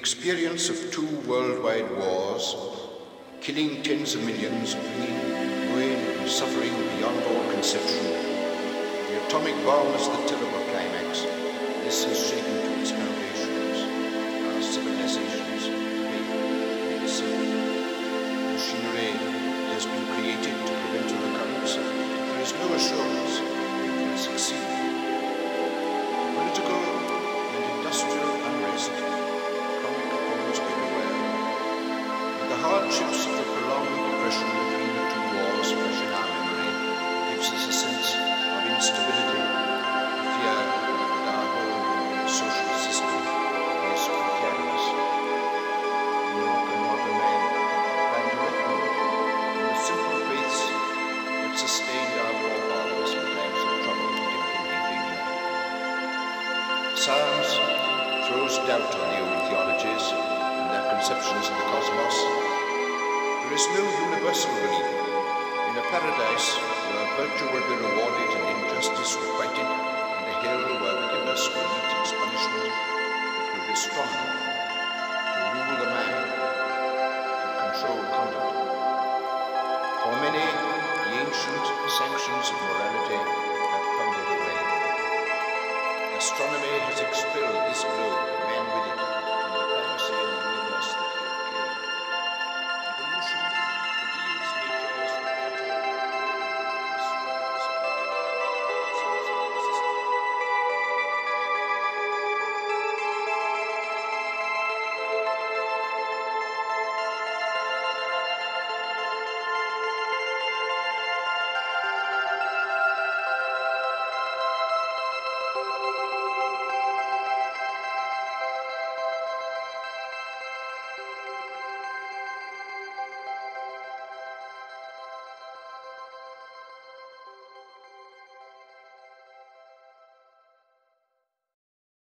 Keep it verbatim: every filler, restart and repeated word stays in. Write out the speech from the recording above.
experience of two worldwide wars, killing tens of millions, bringing ruin and suffering beyond all conception, the atomic bomb is the terrible climax. This has shaken to its foundations our civilizations, faith, itself. Machinery has been created to prevent a recurrence, but there is no assurance it will succeed. Political and industrial unrest, chronic almost everywhere, and the hardships of the prolonged oppression between the two wars fresh in our memory gives us a sense of instability, a fear that our whole social system is precarious. Nor can modern man find a refuge in the simple faiths that sustained our forefathers in times of trouble and impending danger. Science throws doubt on the old theologies and their conceptions of the cosmos. There is no universal belief in a paradise where virtue will be rewarded and injustice requited, and a hell where wickedness will meet its punishment, that will be strong enough to rule the mind and control conduct. For many, the ancient sanctions of morality have crumbled away. Astronomy has expelled this globe, man with